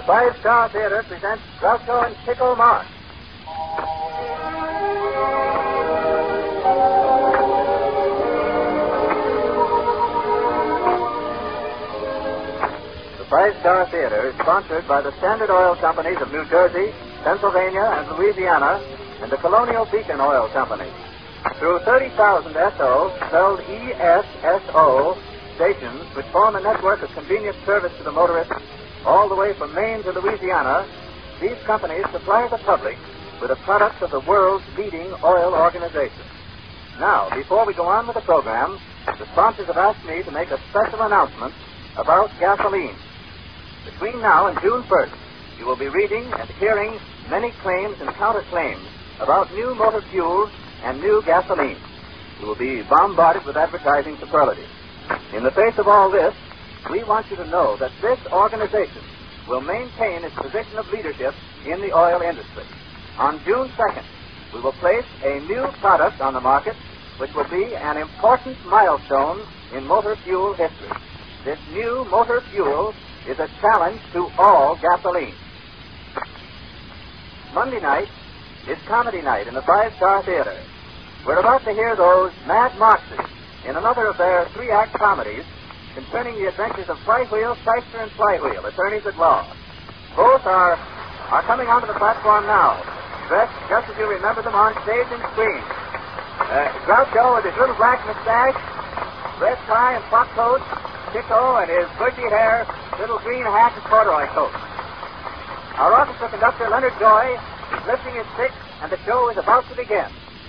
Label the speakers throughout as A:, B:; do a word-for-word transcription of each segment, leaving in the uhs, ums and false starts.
A: Five Star Theater presents Groucho and Chico Marx. The Five Star Theater is sponsored by the Standard Oil Companies of New Jersey, Pennsylvania, and Louisiana, and the Colonial Beacon Oil Company. Through thirty thousand S O, spelled E S S O, stations which form a network of convenient service to the motorist all the way from Maine to Louisiana, these companies supply the public with the products of the world's leading oil organization. Now, before we go on with the program, the sponsors have asked me to make a special announcement about gasoline. Between now and June first, you will be reading and hearing many claims and counterclaims about new motor fuels and new gasoline. You will be bombarded with advertising superlatives. In the face of all this, we want you to know that this organization will maintain its position of leadership in the oil industry. On June second, we will place a new product on the market which will be an important milestone in motor fuel history. This new motor fuel is a challenge to all gasoline. Monday night is comedy night in the Five Star Theater. We're about to hear those Mad Marxists in another of their three-act comedies concerning the adventures of Flywheel, Shyster, and Flywheel, attorneys at law. Both are are coming onto the platform now, dressed just as you remember them on stage and screen. Uh, Groucho with his little black mustache, red tie and frock coat, Chico and his bushy hair, little green hat and corduroy coat. Our orchestra conductor, Leonard Joy, is lifting his stick, and the show is about to begin.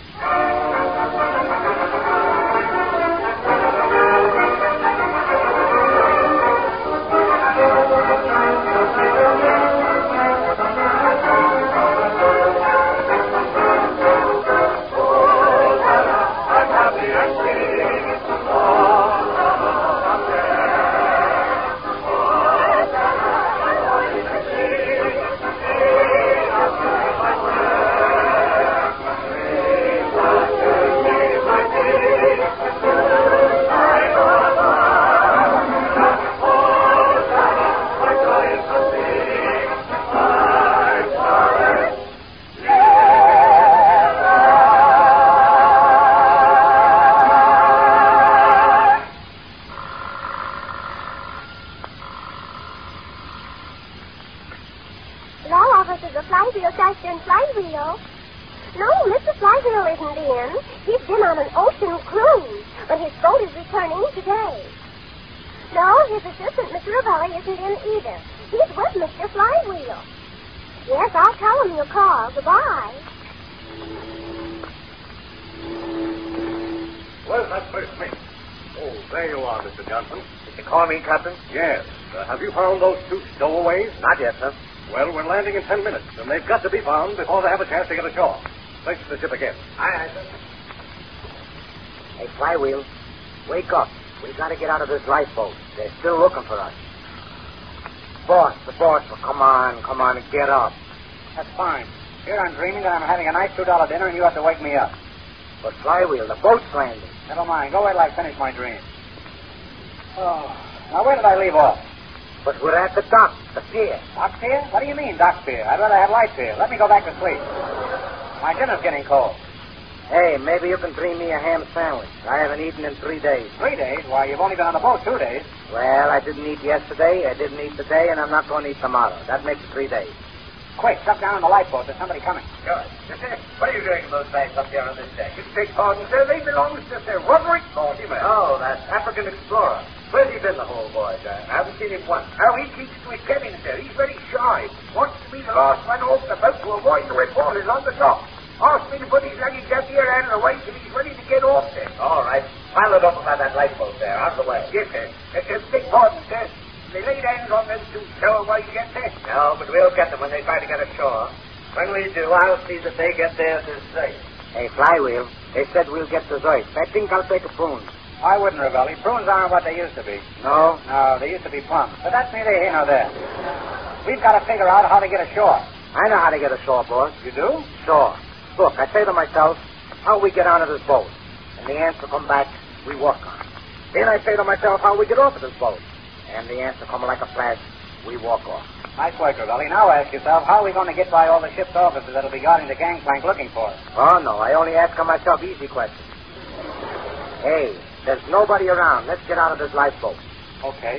B: Captain? Yes. Uh, have you found those two stowaways?
A: Not yet, sir.
B: Well, we're landing in ten minutes, and they've got to be found before they have a chance to get ashore. Place the ship again.
A: Aye, aye, sir.
C: Hey, Flywheel, wake up. We've got to get out of this lifeboat. They're still looking for us. Boss, the boss, well, come on, come on, get up.
D: That's fine. Here I'm dreaming that I'm having a nice two dollar dinner, and you have to wake me up.
C: But, Flywheel, the boat's landing.
D: Never mind. Go wait till I finish my dream. Oh... Now, where did I leave off?
C: But we're at the dock, the pier.
D: Dock pier? What do you mean, dock pier? I'd rather have light pier. Let me go back to sleep. My dinner's getting cold.
C: Hey, maybe you can dream me a ham sandwich. I haven't eaten in three days.
D: Three days? Why, you've only been on the boat two days.
C: Well, I didn't eat yesterday, I didn't eat today, and I'm not going to eat tomorrow. That makes it three days.
D: Quick, shut down the lifeboat. There's somebody coming.
E: Good. What are you doing with those bags up here on this deck? You beg pardon, sir. They belong to Sir Roderick Mortimer.
A: Oh, that African explorer. Where's he been the whole voyage? I haven't seen him once.
E: Oh, he keeps to his cabin, sir. He's very shy. Wants to be the last one off the boat to avoid the reporters on the dock. Asked me to put his luggage up here out of the way till he's ready to get off, sir.
A: All right. Pile it up about that lifeboat there, out of the way.
E: Yes, sir. Uh, uh, beg pardon, sir. They laid hands on those two stowaways yet, sir?
A: No, but we'll get them when they try to get ashore. When we do, I'll see that they get theirs as safe.
C: Hey, Flywheel, they said we'll get dessert. I think I'll take a spoon.
D: I wouldn't, Ravelli. Prunes aren't what they used to be.
C: No?
D: No, they used to be plums. But that's neither here nor there. We've got to figure out how to get ashore.
C: I know how to get ashore, boss.
D: You do?
C: Sure. Look, I say to myself, how we get onto this boat? And the answer come back, we work on it. Then I say to myself, how we get off of this boat? And the answer come like a flash, we walk off.
D: Nice work, Ravelli. Now ask yourself, how are we going to get by all the ship's officers that'll be guarding the gangplank looking for us?
C: Oh, no, I only ask myself easy questions. Hey, there's nobody around. Let's get out of this lifeboat.
D: Okay.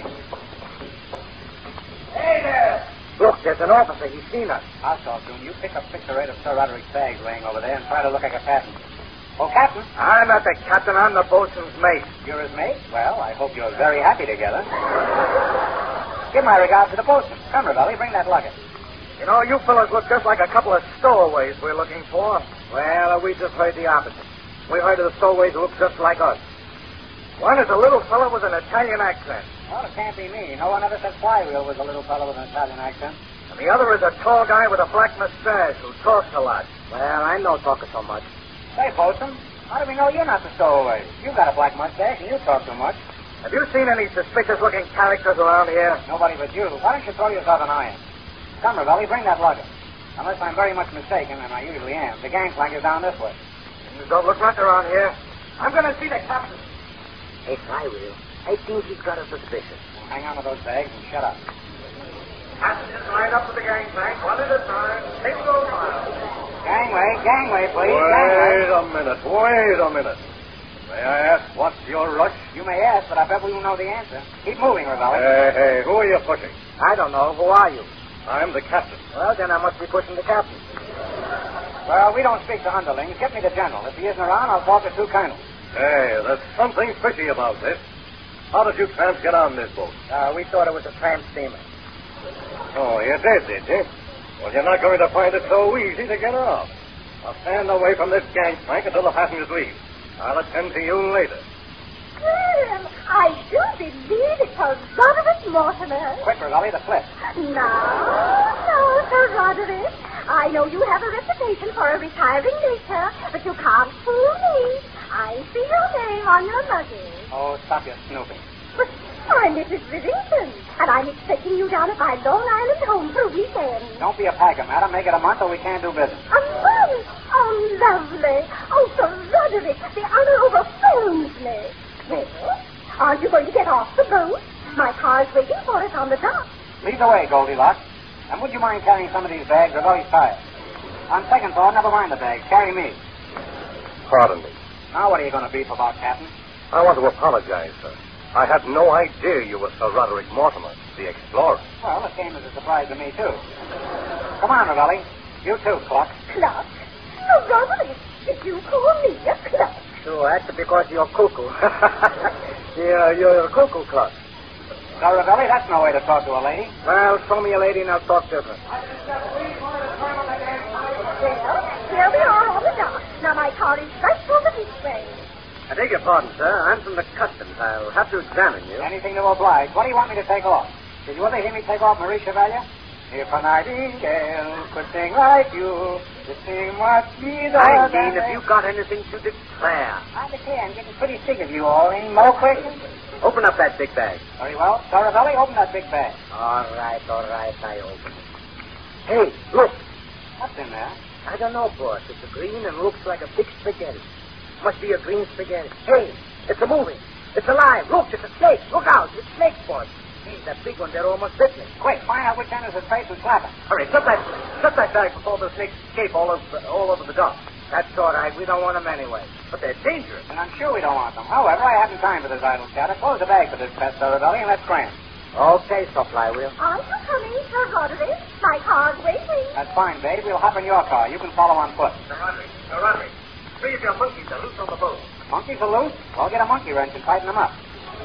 E: Hey there!
C: Look, there's an officer. He's seen us.
D: I'll talk to him. You pick up six or eight of Sir Roderick's bags laying over there and try to look like a passenger. Oh, Captain.
C: I'm not the captain. I'm the boatswain's mate.
D: You're his mate? Well, I hope you're very happy together. Give my regards to the boatswain. Come, Ravelli, bring that luggage.
C: You know, you fellas look just like a couple of stowaways we're looking for. Well, we just heard the opposite. We heard of the stowaways who look just like us. One is a little fellow with an Italian accent.
D: Well, it can't be me. No one ever said Flywheel was a little fellow with an Italian accent.
C: And the other is a tall guy with a black mustache who talks a lot. Well, I know talking so much.
D: Say, boatswain, how do we know you're not the stowaway? You've got a black mustache and you talk too much.
C: Have you seen any suspicious-looking characters around here?
D: Nobody but you. Why don't you throw yourself an iron? Come, Ravelli, bring that luggage. Unless I'm very much mistaken, and I usually am, the gangplank is down this way.
C: You don't look much around here.
E: I'm going to see the captain.
C: Hey, Flywheel, I think he's got a suspicion.
D: Well, hang on to those bags and shut up.
E: Passengers line up to the gangplank, one at a time, single file.
D: Gangway, gangway, please,
B: Wait
D: gangway.
B: a minute, wait a minute. May I ask what's your rush?
D: You may ask, but I bet we will know the answer. Keep moving, Ravelli.
B: Hey, hey, who are you pushing?
C: I don't know. Who are you?
B: I'm the captain.
C: Well, then I must be pushing the captain.
D: Well, we don't speak to underlings. Get me the general. If he isn't around, I'll talk to two colonels.
B: Hey, there's something fishy about this. How did you tramps get on this boat?
C: Uh, we thought it was a tramp steamer.
B: Oh, you did, did you? Well, you're not going to find it so easy to get off. Now stand away from this gangplank until the passengers leave. I'll attend to you later.
F: Well, I do believe it's Sir Roderick Mortimer.
D: Quick, Ravelli, the flip.
F: No, no, Sir Roderick. I know you have a reputation for a retiring nature, but you can't fool me. I see your name on your luggage.
D: Oh, stop your snooping.
F: But I'm Missus Rivington, and I'm expecting you down at my Long Island home for a weekend.
D: Don't be a packer, madam. Make it a month or we can't do business.
F: A month? Oh, lovely. Oh, Sir Roderick, the honor overwhelms me. Well, aren't you going to get off the boat? My car's waiting for us on the dock.
D: Lead the way, Goldilocks. And would you mind carrying some of these bags? They're very tired. On second thought, never mind the bags. Carry me.
B: Pardon me.
D: Now what are you going to beef about, Captain?
B: I want to apologize, sir. I had no idea you were Sir Roderick Mortimer, the explorer.
D: Well, it came as a surprise to me, too. Come on, Ravelli. You too, Cluck.
F: Cluck? Sir Roderick, did you call me a cluck?
C: Sure, that's because you're cuckoo. yeah, you're a cuckoo cluck.
D: So, Ravelli, that's no way to talk to a lady.
C: Well, show me a lady and I'll talk different.
F: Well, here we are on the dock. Now my car is right over this way.
C: I beg your pardon, sir. I'm from the customs. I'll have to examine you.
D: Anything to oblige. What do you want me to take off? Did you ever hear me take off Marie Chevalier? If a nightingale could sing like you, the sing must be the...
C: I mean, if you've got anything to declare.
D: I declare, I'm getting pretty sick of you all. Any more questions?
C: Open up that big bag.
D: Very well. Sir Ravelli, open that big bag.
C: All right, all right, I open it. Hey, look.
D: What's in there?
C: I don't know, boss. It's a green and looks like a big spaghetti. Must be a green spaghetti. Hey, it's a moving. It's alive. Look, it's a snake. Look out. It's snake, boss. Hey, that big one there almost bit me.
D: Quick, find out which end is his face and slap it.
C: Hurry, shut that, shut that bag before the snakes escape all over, all over the dock. That's all right. We don't want them anyway. But they're dangerous.
D: And I'm sure we don't want them. However, I haven't time for this idle chatter. Close the bag for this pet, Sir Ravelli, and let's cram.
C: Okay, Sir Flywheel.
F: Aren't you coming, Sir Roderick? My car's waiting.
D: That's fine, babe. We'll hop in your car. You can follow on foot.
E: Sir Roderick, Sir Roderick, three of your monkeys are loose on the boat.
D: Monkeys are loose? Well, get a monkey wrench and tighten them up.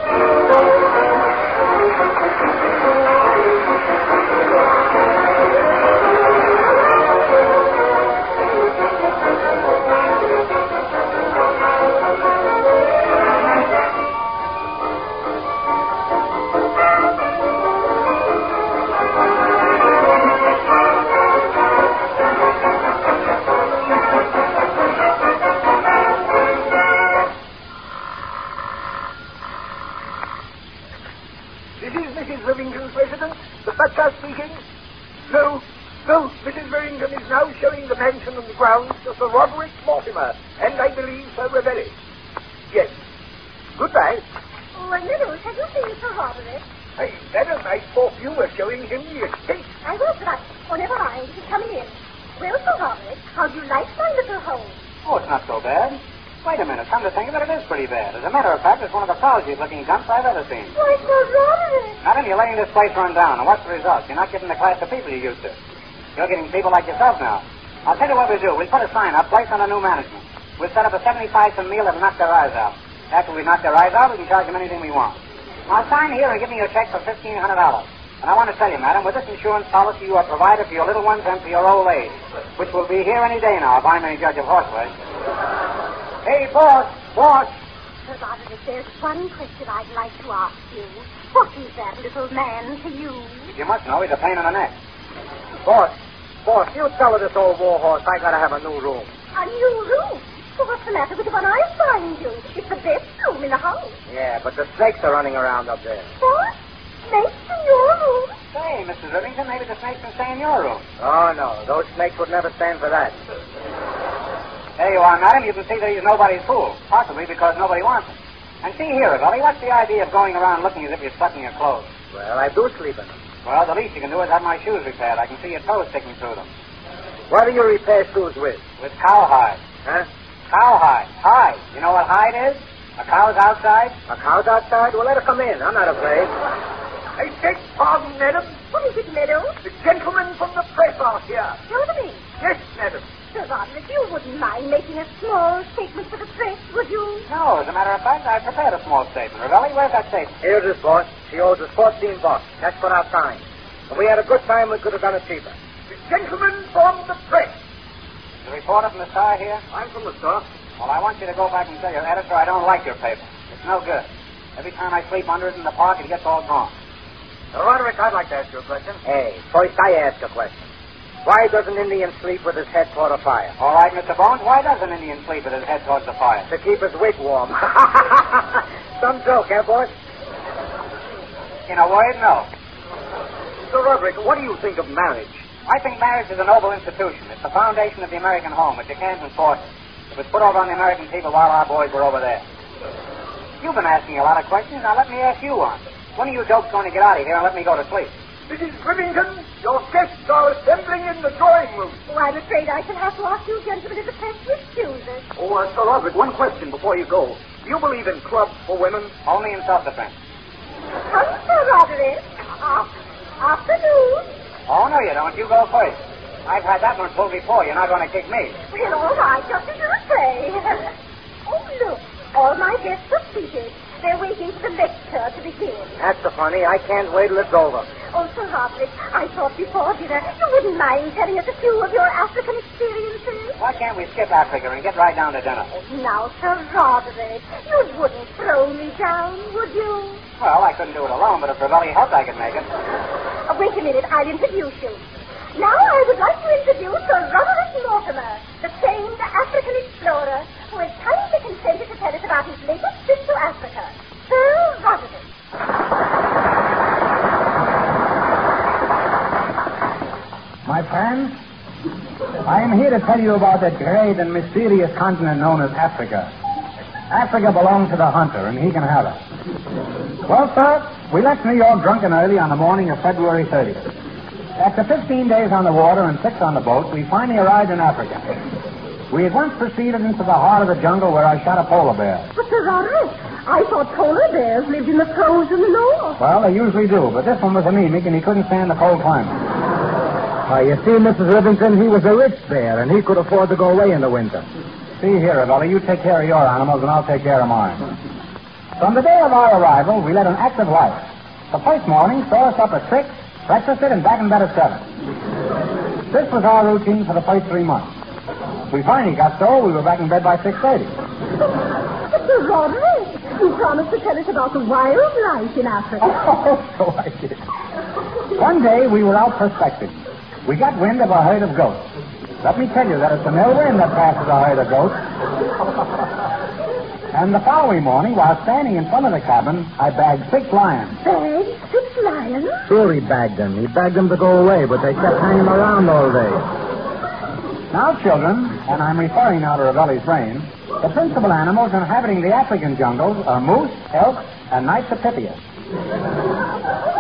E: This is Missus Rivington's residence. The butler speaking. No, no, Missus Rivington is now showing the mansion and the grounds to Sir Roderick Mortimer, and I believe Sir Ravelli. Yes. Goodbye.
F: Oh, and Middles, have you seen Sir Roderick?
E: Hey, madam, I thought you were showing him the estate.
F: I was, but oh, never mind. He's coming in. Well, Sir Roderick, how do you like my little home?
D: Oh, it's not so bad. Wait a minute. Come to think of it, it is pretty bad. As a matter of fact, it's one of the frowsiest looking dumps I've ever seen.
F: Why, Sir Roderick!
D: Madam, you're letting this place run down, and what's the result? You're not getting the class of people you used to. You're getting people like yourself now. I'll tell you what we'll do. We'll put a sign up, place on a new management. We'll set up a seventy-five cent meal that'll knock their eyes out. After we knock their eyes out, we can charge them anything we want. Now, sign here and give me your check for fifteen hundred dollars. And I want to tell you, madam, with this insurance policy, you are provided for your little ones and for your old age, which will be here any day now, if I'm any judge of horseplay. Hey, boss, boss.
F: Sir Roderick, there's one question I'd like to ask you. What is that little man to you?
D: You must know he's a pain in the neck.
C: Boss, boss, you tell her this old war horse I gotta have a new room.
F: A new room? Well, what's the matter with the one I assigned you? It's the best room in the house.
C: Yeah, but the snakes are running around up there.
F: What? Snakes in your room?
D: Say, Missus Rivington, maybe the snakes can stay in your room.
C: Oh, no, those snakes would never stand for that.
D: There you are, madam. You can see that he's nobody's fool, possibly because nobody wants him. And see here, Evelly, what's the idea of going around looking as if you're sucking your clothes?
C: Well, I do sleep in them.
D: Well, the least you can do is have my shoes repaired. I can see your toes sticking through them.
C: What do you repair shoes with?
D: With cowhide.
C: Huh?
D: Cowhide. Hide. You know what hide is? A cow's outside.
C: A cow's outside? Well, let her come in. I'm not afraid.
E: I beg pardon, madam.
F: What is it, Meadows?
E: The gentleman from the press are here.
F: Show them in.
E: Yes, madam.
F: Sir Roderick, you wouldn't mind making a small statement for the press, would you?
D: No, as a matter of fact, I prepared a small statement. Revelli, where's that statement?
C: Here it is, boss. She owes us fourteen bucks. That's for our time. If we had a good time, we could have done it cheaper.
E: The gentleman from the press.
D: The reporter from the Star here?
C: I'm from the Star.
D: Well, I want you to go back and tell your editor I don't like your paper. It's no good. Every time I sleep under it in the park, it gets all gone.
C: Now, Roderick, I'd like to ask you a question. Hey, first I ask a question. Why does an Indian sleep with his head toward a fire?
D: All right, Mister Bones, why does an Indian sleep with his head towards the fire?
C: To keep his wig warm. Some joke, eh, boss?
D: In a word, no.
C: So, Roderick, what do you think of marriage?
D: I think marriage is a noble institution. It's the foundation of the American home, but you can't enforce it. It was put over on the American people while our boys were over there. You've been asking a lot of questions. Now let me ask you one. When are you dopes going to get out of here and let me go to sleep?
E: Missus Rivington, your guests are assembling in the drawing room.
F: Oh, I'm afraid I shall have to ask you gentlemen to the press to excuse us.
E: Oh, uh, Sir Roderick, one question before you go. Do you believe in clubs for women?
D: Only in self-defense.
F: Come, Sir Roderick. Uh, afternoon.
D: Oh, no, you don't. You go first. I've had that one pulled before. You're not going to kick me.
F: Well, all right, just as you say. Oh, look. All my guests are seated. They're waiting for the lecture to begin.
C: That's so funny. I can't wait till it's over.
F: Oh, Sir Roderick, I thought before dinner you wouldn't mind telling us a few of your African experiences.
D: Why can't we skip Africa and get right down to dinner?
F: Now, Sir Roderick, you wouldn't throw me down, would you?
D: Well, I couldn't do it alone, but if Ravelli helped, I could make it.
F: Oh, wait a minute. I'll introduce you. Now I would like to introduce Sir Roderick Mortimer, the famed African explorer, who has kindly consented to tell us about his latest trip to Africa. Sir Roderick.
G: My friends, I am here to tell you about that great and mysterious continent known as Africa. Africa belongs to the hunter, and he can have it. Well, sir, we left New York drunk and early on the morning of February thirtieth. After fifteen days on the water and six on the boat, we finally arrived in Africa. We at once proceeded into the heart of the jungle where I shot a polar bear.
F: But, Sir Roderick, I thought polar bears lived in the frozen north.
G: Well, they usually do, but this one was anemic and he couldn't stand the cold climate. Why, you see, Missus Rivington, he was a rich bear, and he could afford to go away in the winter. See here, Ravelli, you take care of your animals, and I'll take care of mine. From the day of our arrival, we led an active life. The first morning saw us up at six, breakfasted, and back in bed at seven. This was our routine for the first three months. We finally got so we were back in bed by six thirty.
F: But, Sir Roderick, you promised to tell us about the wildlife in Africa.
G: Oh, so I did. One day we were out prospecting. We got wind of a herd of goats. Let me tell you that it's an ill wind that passes a herd of goats. And the following morning, while standing in front of the cabin, I bagged six lions.
F: Bagged six lions?
G: Sure, he bagged them. He bagged them to go away, but they kept hanging around all day. Now, children, and I'm referring now to Ravelli's brain, the principal animals inhabiting the African jungles are moose, elk, and Nyctopitheus.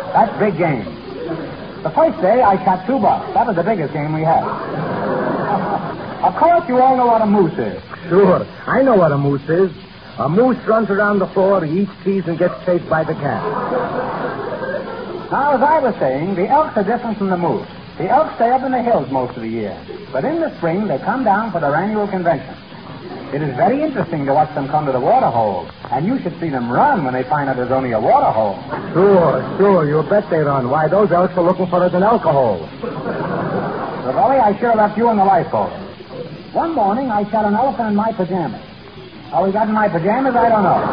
G: That's big game. The first day, I shot two bucks. That was the biggest game we had. Of course, you all know what a moose is.
H: Sure. I know what a moose is. A moose runs around the floor, he eats cheese, and gets chased by the cat.
G: Now, as I was saying, the elks are different from the moose. The elks stay up in the hills most of the year. But in the spring, they come down for their annual convention. It is very interesting to watch them come to the water hole. And you should see them run when they find out there's only a water hole.
H: Sure, sure. You bet they run. Why, those elks are looking for us in alcohol.
G: Ravelli, I sure left you in the lifeboat. One morning, I shot an elephant in my pajamas. How he got in my pajamas, I don't know.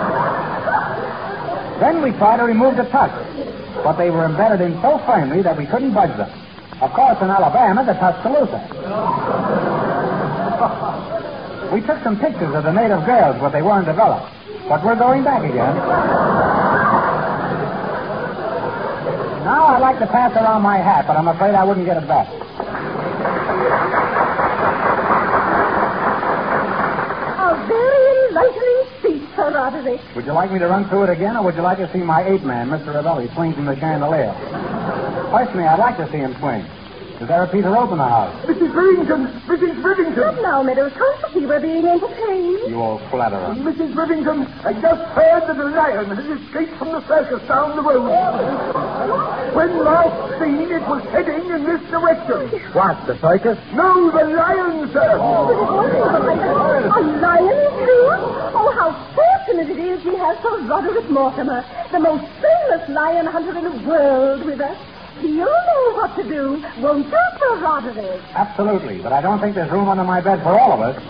G: Then we tried to remove the tusks, but they were embedded in so firmly that we couldn't budge them. Of course, in Alabama, the tusks are looser. We took some pictures of the native girls, but they weren't developed. But we're going back again. Now I'd like to pass around my hat, but I'm afraid I wouldn't get it back.
F: Enlightening speech, Sir Roderick.
G: Would you like me to run through it again, or would you like to see my ape-man, Mister Ravelli, swing from the chandelier? Personally, I'd like to see him swing. Is there a Peter Rope in the house?
E: Missus Rivington! Missus Rivington!
F: Not now, Meadows. Constantly, we're being entertained.
G: You old flatterer.
E: Missus Rivington, I just heard that a lion has escaped from the circus down the road. When last seen, it was heading in this direction.
H: What, the circus?
E: No, the lion, sir.
F: A lion, too? Oh, how fortunate it is we have Sir Roderick Mortimer, the most famous lion hunter in the world, with us. He'll know what to do, won't you, Sir Roderick?
G: Absolutely, but I don't think there's room under my bed for all of us.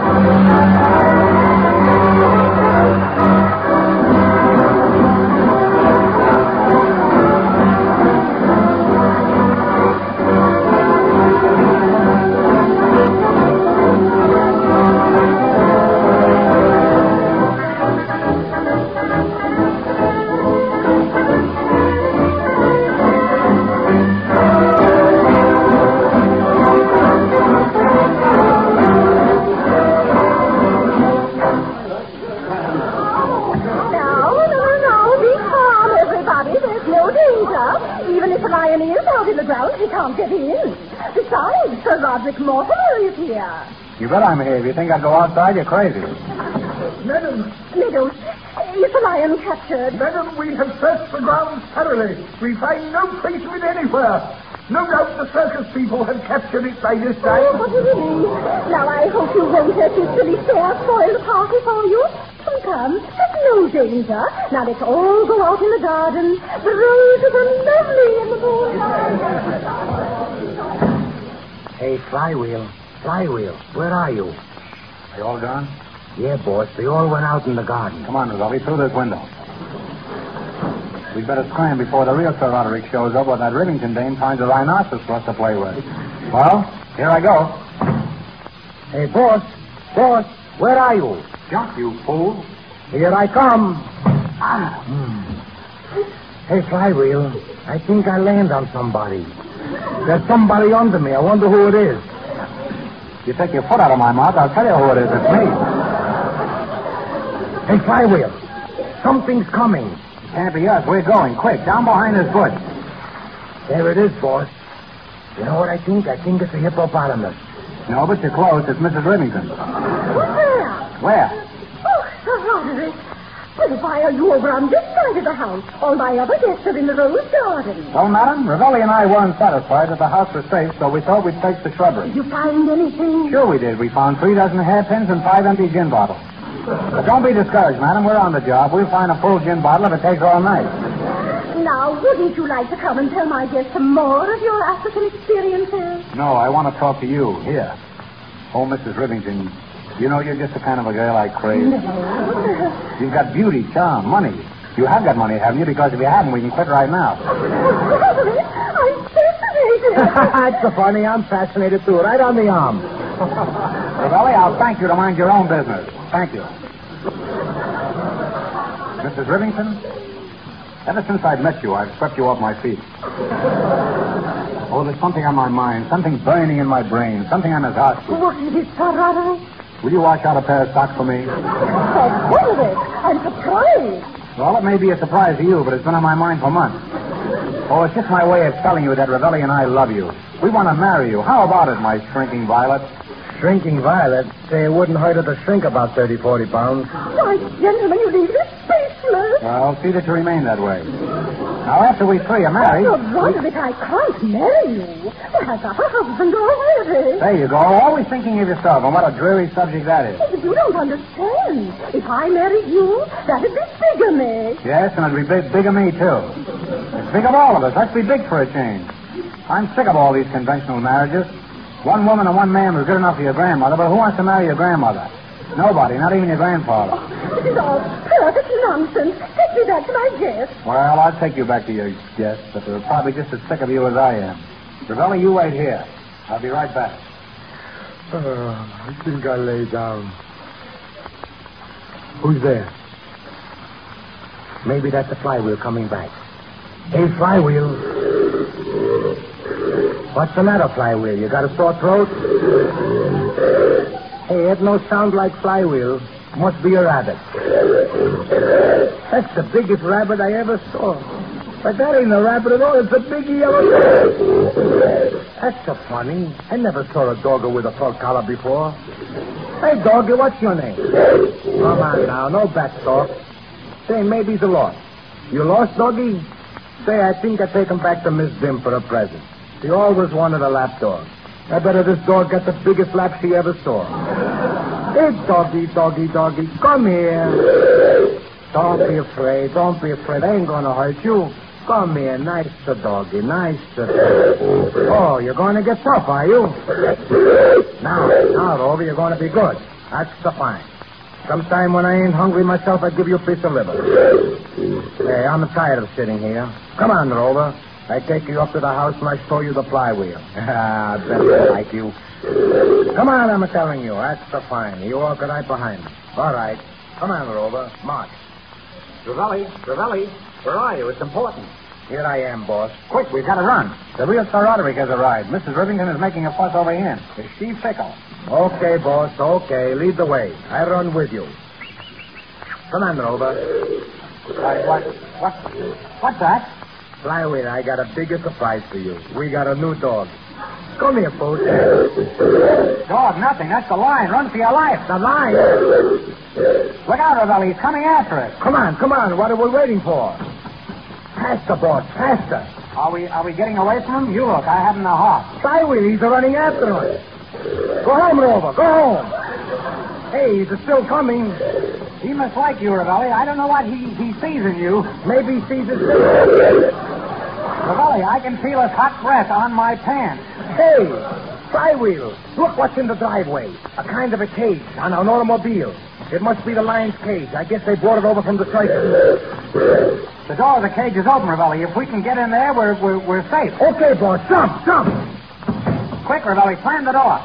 F: Mortimer is here.
G: You bet I'm here. If you think I'd go outside, you're crazy.
E: Madam.
F: Meadows, is the lion captured?
E: Madam, we have searched the grounds thoroughly. We find no trace of it anywhere. No doubt the circus people have captured it by this time.
F: Oh, what do you mean? Now, I hope you won't let this silly stare spoil the party for you. Come, come. There's no danger. Now, let's all go out in the garden. The roses are lovely in the moonlight.
H: Hey, Flywheel, Flywheel, where are you?
G: They all gone?
H: Yeah, boss, they all went out in the garden.
G: Come on, Ravelli, through this window. We'd better scram before the real Sir Roderick shows up or that Rivington dame finds a rhinoceros for us to play with. Well, here I go.
H: Hey, boss, boss, where are you?
G: Jump, you fool.
H: Here I come. Ah. Hmm. Hey, Flywheel, I think I land on somebody. There's somebody under me. I wonder who it is.
G: You take your foot out of my mouth, I'll tell you who it is. It's me.
H: Hey, Flywheel, something's coming.
G: It can't be us. We're going. Quick, down behind this bush.
H: There it is, boss. You know what I think? I think it's a hippopotamus.
G: No, but you're close. It's Missus Rivington.
F: Where?
G: Where?
F: Oh, Sir Roderick. Well, why are you over on this side of the house? All my other guests are in the rose garden.
G: Well, madam, Ravelli and I weren't satisfied that the house was safe, so we thought we'd take the shrubbery.
F: Did you find anything?
G: Sure we did. We found three dozen hairpins and five empty gin bottles. But don't be discouraged, madam. We're on the job. We'll find a full gin bottle if it takes all night.
F: Now, wouldn't you like to come and tell my guests some more of your African experiences?
G: No, I want to talk to you. Here. Oh, Missus Rivington, you know you're just the kind of a girl I crave.
F: No.
G: You've got beauty, charm, money. You have got money, haven't you? Because if you haven't, we can quit right now.
F: Oh, Roderick, I'm fascinated.
H: That's so funny. I'm fascinated, too. Right on the arm.
G: Ravelli, I'll thank you to mind your own business. Thank you. Missus Rivington, ever since I've met you, I've swept you off my feet. Oh, there's something on my mind, something burning in my brain, something I must ask you.
F: What is it, Sir Roderick?
G: Will you wash out a pair of socks for me?
F: Sir Roderick, I'm surprised.
G: Well, it may be a surprise to you, but it's been on my mind for months. Oh, it's just my way of telling you that Ravelli and I love you. We want to marry you. How about it, my shrinking violet?
H: Shrinking violet? Say, it wouldn't hurt her to shrink about thirty, forty pounds.
F: Why, gentlemen, you leave this faceless.
G: Well, see that you remain that way. Now, after we three are married...
F: Oh, Roderick, I can't marry you. As a husband already.
G: There you go. Always thinking of yourself, and what a dreary subject that is.
F: But you don't understand. If I married you, that'd be bigamy.
G: Yes, and it'd be big, big of me, too. It's big of all of us. Let's be big for a change. I'm sick of all these conventional marriages. One woman and one man was good enough for your grandmother, but who wants to marry your grandmother? Nobody, not even your grandfather.
F: Oh, this is all perfect nonsense. Take me back to my guest.
G: Well, I'll take you back to your guest, but they're probably just as sick of you as I am. Ravelli, you wait here. I'll be right back.
H: Uh, I think I'll lay down. Who's there? Maybe that's the flywheel coming back. Hey, flywheel. What's the matter, flywheel? You got a sore throat? Hey, it no sound like flywheel. Must be a rabbit. That's the biggest rabbit I ever saw. But that ain't a rabbit at all. It's a big yellow rabbit. That's so funny. I never saw a dogger with a fur collar before. Hey, doggy, what's your name? Come on now, no back talk. Say, maybe he's lost. You lost, doggy? Say, I think I take him back to Miss Dim for a present. She always wanted a lap dog. I bet her this dog got the biggest lap she ever saw. Hey, doggy, doggy, doggy, come here. Don't be afraid. Don't be afraid. I ain't going to hurt you. Come here. Nice to doggy. Nice to doggy. Oh, you're going to get tough, are you? Now, now, Rover, you're going to be good. That's the fine. Sometime when I ain't hungry myself, I give you a piece of liver. Hey, I'm tired of sitting here. Come on, Rover. I take you up to the house and I show you the flywheel. Ah, I bet I like you. Come on, I'm telling you. That's the fine. You walk right behind me. All right. Come on, Rover. March.
G: Ravelli, Ravelli, where are you? It's important.
H: Here I am, boss.
G: Quick, we've got to run. The real Sir Roderick has arrived. Missus Rivington is making a fuss over here. Is she fickle?
H: Okay, boss. Okay. Lead the way. I run with you. Come on, Rover.
G: Right, what? What? What's that?
H: Flywheel, I got a bigger surprise for you. We got a new dog. Come here, folks.
G: Dog, nothing. That's the lion. Run for your life.
H: The lion?
G: Look out, Ravelli. He's coming after us.
H: Come on, come on. What are we waiting for? Faster, boss. Faster.
G: Are we are we getting away from him? You look. I haven't a heart.
H: Flywheel, he's running after us. Go home, Rover. Go home. Hey, he's still coming.
G: He must like you, Ravelli. I don't know what he, he sees in you.
H: Maybe he sees us.
G: Ravelli, I can feel his hot breath on my pants.
H: Hey, Flywheel, look what's in the driveway. A kind of a cage on an automobile. It must be the lion's cage. I guess they brought it over from the circus.
G: The door of the cage is open, Ravelli. If we can get in there, we're we're, we're safe.
H: Okay, boss. Jump, jump.
G: Quick, Ravelli, slam the door.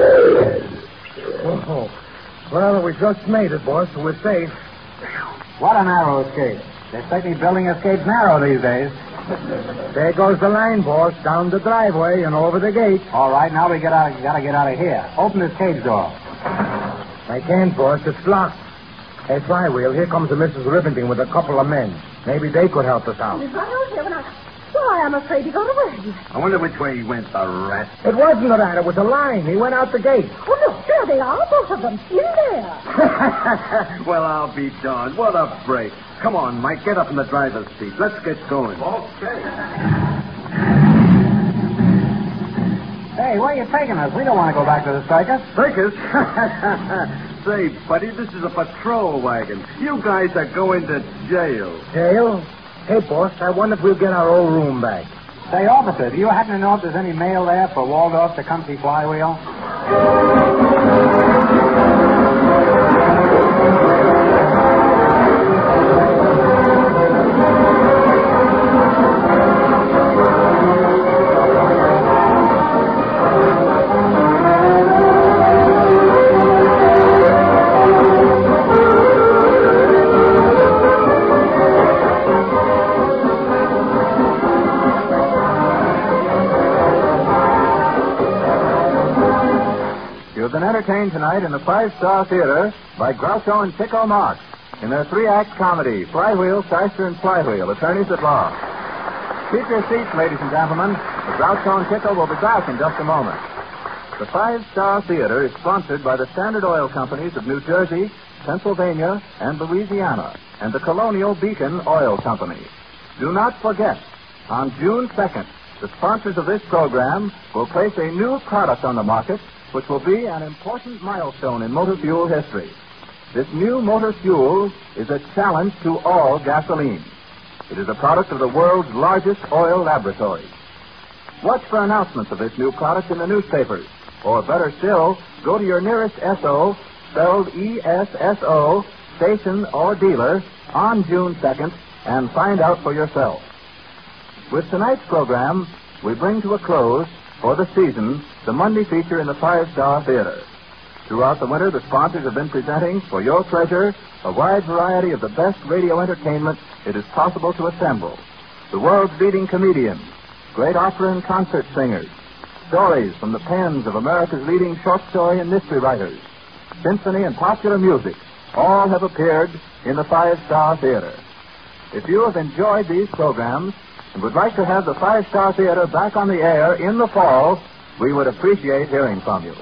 H: Oh, well, we just made it, boss. We're safe.
G: What a narrow escape. They're certainly building escapes narrow these days.
H: There goes the line, boss. Down the driveway and over the gate.
G: All right, now we get out, gotta get out of here. Open this cage door.
H: I can't, boss. It's locked. Hey, Flywheel, here comes the Missus Rivington with a couple of men. Maybe they could help us out.
F: He's right over here when I... Why, I'm afraid he got away.
B: I wonder which way he went, the rat.
H: It wasn't a rat. It was a line. He went out the gate.
F: Oh, look, there they are, both of them, in there.
B: Well, I'll be darned. What a break. Come on, Mike, get up in the driver's seat. Let's get going.
G: Okay. Hey, where are you taking us? We don't want to go back to the circus.
B: Circus? Say, buddy, this is a patrol wagon. You guys are going to jail.
H: Jail? Hey, boss, I wonder if we'll get our old room back.
G: Say, officer, do you happen to know if there's any mail there for Waldorf to come see Flywheel?
A: You've been entertained tonight in the Five Star Theater by Groucho and Chico Marx in their three-act comedy, Flywheel, Shyster, and Flywheel, Attorneys at Law. Keep your seats, ladies and gentlemen. The Groucho and Chico will be back in just a moment. The Five Star Theater is sponsored by the Standard Oil Companies of New Jersey, Pennsylvania, and Louisiana, and the Colonial Beacon Oil Company. Do not forget, on June second, the sponsors of this program will place a new product on the market, which will be an important milestone in motor fuel history. This new motor fuel is a challenge to all gasoline. It is a product of the world's largest oil laboratory. Watch for announcements of this new product in the newspapers. Or better still, go to your nearest S O, spelled E S S O, station or dealer on June second and find out for yourself. With tonight's program, we bring to a close, for the season, the Monday feature in the Five Star Theater. Throughout the winter, the sponsors have been presenting, for your pleasure, a wide variety of the best radio entertainment it is possible to assemble. The world's leading comedians, great opera and concert singers, stories from the pens of America's leading short story and mystery writers, symphony and popular music, all have appeared in the Five Star Theater. If you have enjoyed these programs and would like to have the Five Star Theater back on the air in the fall, we would appreciate hearing from you.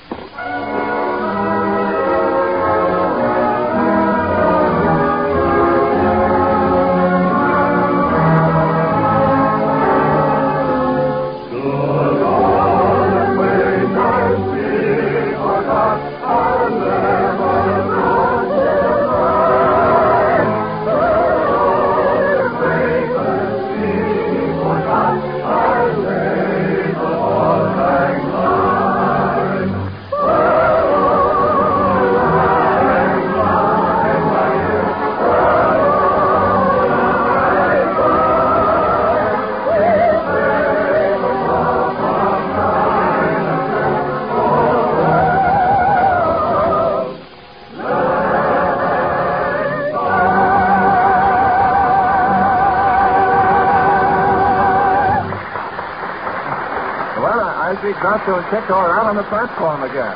A: Groucho and Chico are out on the platform again.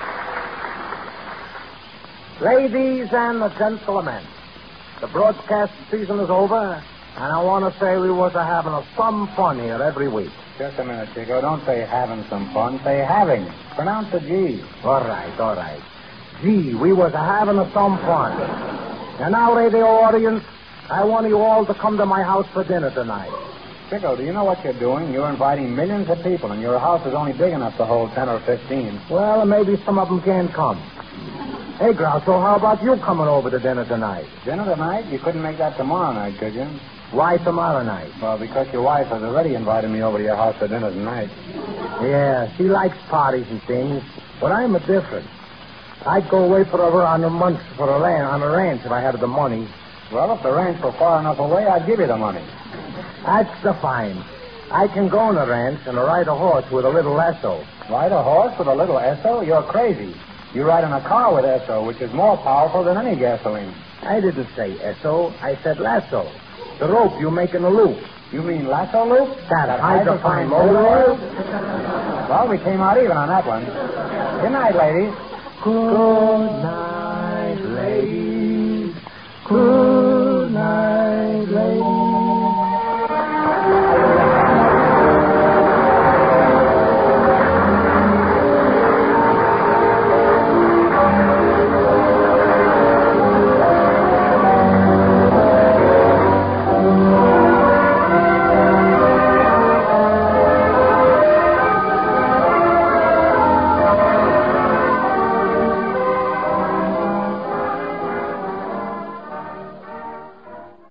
H: Ladies and gentlemen, the broadcast season is over, and I want to say we was a having a some fun here every week.
G: Just a minute, Chico. Don't say having some fun. Say having. Pronounce the G.
H: All right, all right. Gee, we was a having a some fun. And now, radio audience, I want you all to come to my house for dinner tonight.
G: Chico, do you know what you're doing? You're inviting millions of people, and your house is only big enough to hold ten or fifteen.
H: Well, maybe some of them can come. Hey, Groucho, how about you coming over to dinner tonight?
G: Dinner tonight? You couldn't make that tomorrow night, could you?
H: Why tomorrow night?
G: Well, because your wife has already invited me over to your house for dinner tonight.
H: Yeah, she likes parties and things, but I'm a different. I'd go away for a, on a month for a land, on a ranch if I had the money.
G: Well, if the ranch were far enough away, I'd give you the money.
H: That's the fine. I can go on a ranch and ride a horse with a little lasso.
G: Ride a horse with a little S O? You're crazy. You ride in a car with S O, which is more powerful than any gasoline.
H: I didn't say S O. I said lasso. The rope you make in a loop.
G: You mean lasso loop?
H: That, that hydrophone motor oil?
G: Well, we came out even on that one. Good night, ladies.
H: Good night, ladies. Good